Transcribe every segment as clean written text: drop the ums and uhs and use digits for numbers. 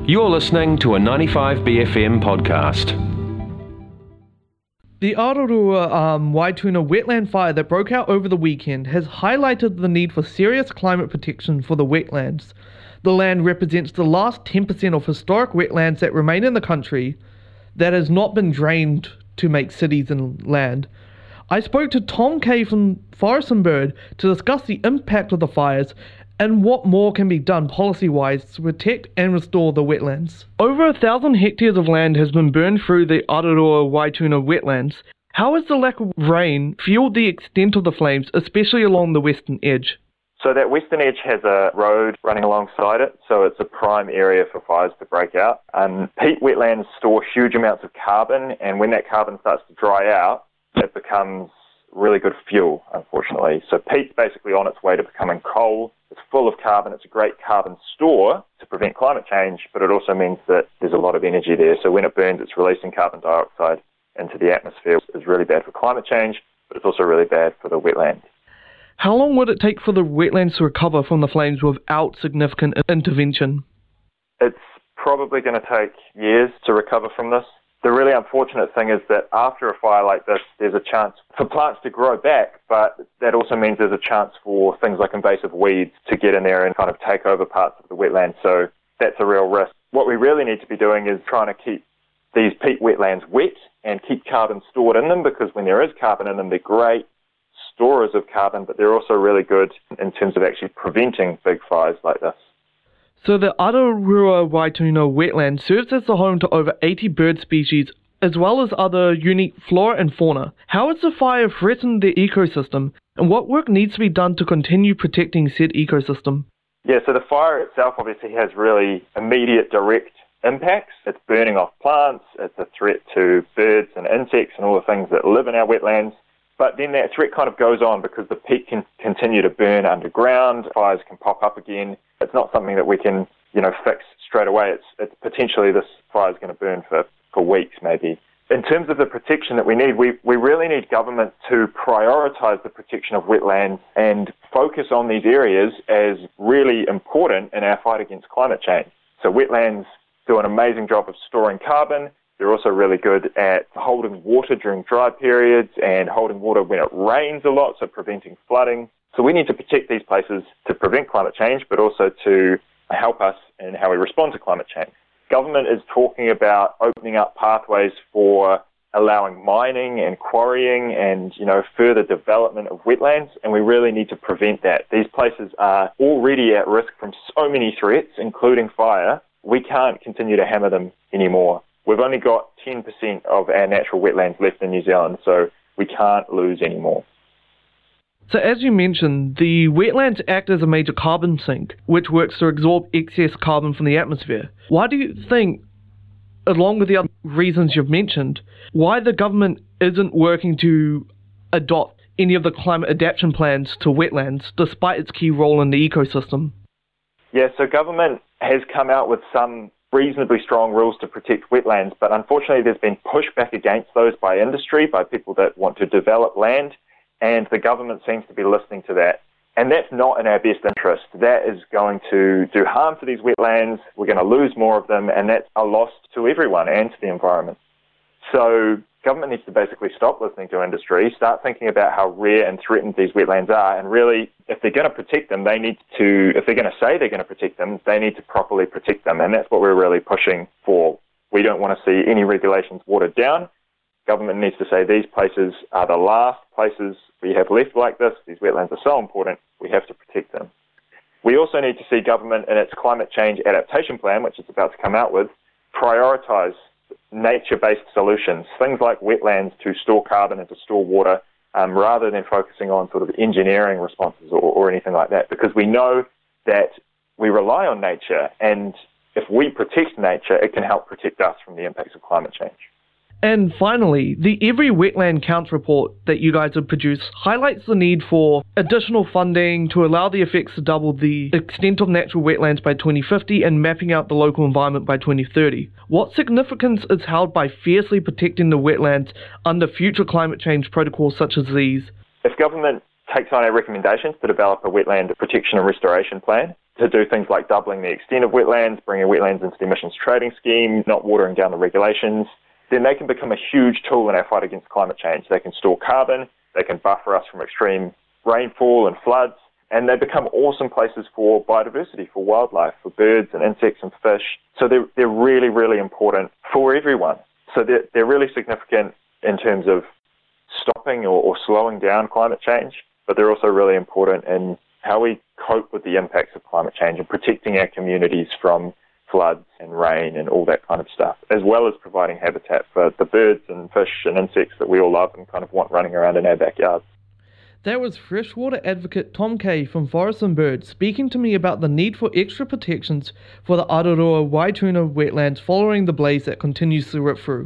You're listening to a 95BFM podcast. The Arorua Waituna wetland fire that broke out over the weekend has highlighted the need for serious climate protection for the wetlands. The land represents the last 10% of historic wetlands that remain in the country that has not been drained to make cities and land. I spoke to Tom Kay from Forest and Bird to discuss the impact of the fires and what more can be done policy-wise to protect and restore the wetlands. Over 1,000 hectares of land has been burned through the Arorua Waituna wetlands. How has the lack of rain fueled the extent of the flames, especially along the western edge? So that western edge has a road running alongside it, so it's a prime area for fires to break out. Peat wetlands store huge amounts of carbon, and when that carbon starts to dry out, it becomes really good fuel, unfortunately. So peat's basically on its way to becoming coal. It's full of carbon. It's a great carbon store to prevent climate change, but it also means that there's a lot of energy there. So when it burns, it's releasing carbon dioxide into the atmosphere. It's really bad for climate change, but it's also really bad for the wetland. How long would it take for the wetlands to recover from the flames without significant intervention? It's probably going to take years to recover from this. The really unfortunate thing is that after a fire like this, there's a chance for plants to grow back, but that also means there's a chance for things like invasive weeds to get in there and kind of take over parts of the wetland. So that's a real risk. What we really need to be doing is trying to keep these peat wetlands wet and keep carbon stored in them, because when there is carbon in them, they're great storers of carbon, but they're also really good in terms of actually preventing big fires like this. So the Arorua Waituna wetland serves as the home to over 80 bird species, as well as other unique flora and fauna. How has the fire threatened the ecosystem, and what work needs to be done to continue protecting said ecosystem? Yeah, so the fire itself obviously has really immediate direct impacts. It's burning off plants, it's a threat to birds and insects and all the things that live in our wetlands. But then that threat kind of goes on because the peat can continue to burn underground, fires can pop up again. It's not something that we can, fix straight away. It's potentially this fire is going to burn for weeks maybe. In terms of the protection that we need, we really need government to prioritise the protection of wetlands and focus on these areas as really important in our fight against climate change. So wetlands do an amazing job of storing carbon. They're also really good at holding water during dry periods and holding water when it rains a lot, so preventing flooding. So we need to protect these places to prevent climate change, but also to help us in how we respond to climate change. Government is talking about opening up pathways for allowing mining and quarrying and, further development of wetlands, and we really need to prevent that. These places are already at risk from so many threats, including fire. We can't continue to hammer them anymore. We've only got 10% of our natural wetlands left in New Zealand, so we can't lose any more. So as you mentioned, the wetlands act as a major carbon sink, which works to absorb excess carbon from the atmosphere. Why do you think, along with the other reasons you've mentioned, why the government isn't working to adopt any of the climate adaptation plans to wetlands, despite its key role in the ecosystem? Yeah, so government has come out with some reasonably strong rules to protect wetlands, but unfortunately there's been pushback against those by industry, by people that want to develop land, and the government seems to be listening to that. And that's not in our best interest. That is going to do harm to these wetlands. We're going to lose more of them, and that's a loss to everyone and to the environment. So government needs to basically stop listening to industry, start thinking about how rare and threatened these wetlands are, and really, if they're going to protect them, if they're going to say they're going to protect them, they need to properly protect them, and that's what we're really pushing for. We don't want to see any regulations watered down. Government needs to say these places are the last places we have left like this. These wetlands are so important, we have to protect them. We also need to see government in its climate change adaptation plan, which it's about to come out with, prioritise nature-based solutions, things like wetlands to store carbon and to store water, rather than focusing on sort of engineering responses or anything like that, because we know that we rely on nature, and if we protect nature, it can help protect us from the impacts of climate change. And finally, the Every Wetland Counts report that you guys have produced highlights the need for additional funding to allow the effects to double the extent of natural wetlands by 2050 and mapping out the local environment by 2030. What significance is held by fiercely protecting the wetlands under future climate change protocols such as these? If government takes on our recommendations to develop a wetland protection and restoration plan, to do things like doubling the extent of wetlands, bringing wetlands into the emissions trading scheme, not watering down the regulations, then they can become a huge tool in our fight against climate change. They can store carbon, they can buffer us from extreme rainfall and floods, and they become awesome places for biodiversity, for wildlife, for birds and insects and fish. So they're really, really important for everyone. So they're really significant in terms of stopping or slowing down climate change, but they're also really important in how we cope with the impacts of climate change and protecting our communities from floods and rain and all that kind of stuff, as well as providing habitat for the birds and fish and insects that we all love and kind of want running around in our backyards. That was freshwater advocate Tom Kay from Forests and Birds speaking to me about the need for extra protections for the Aroa Waituna wetlands following the blaze that continues to rip through.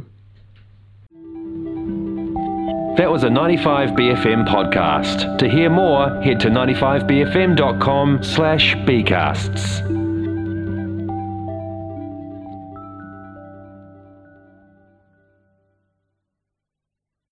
That was a 95BFM podcast. To hear more, head to 95bfm.com/bcasts.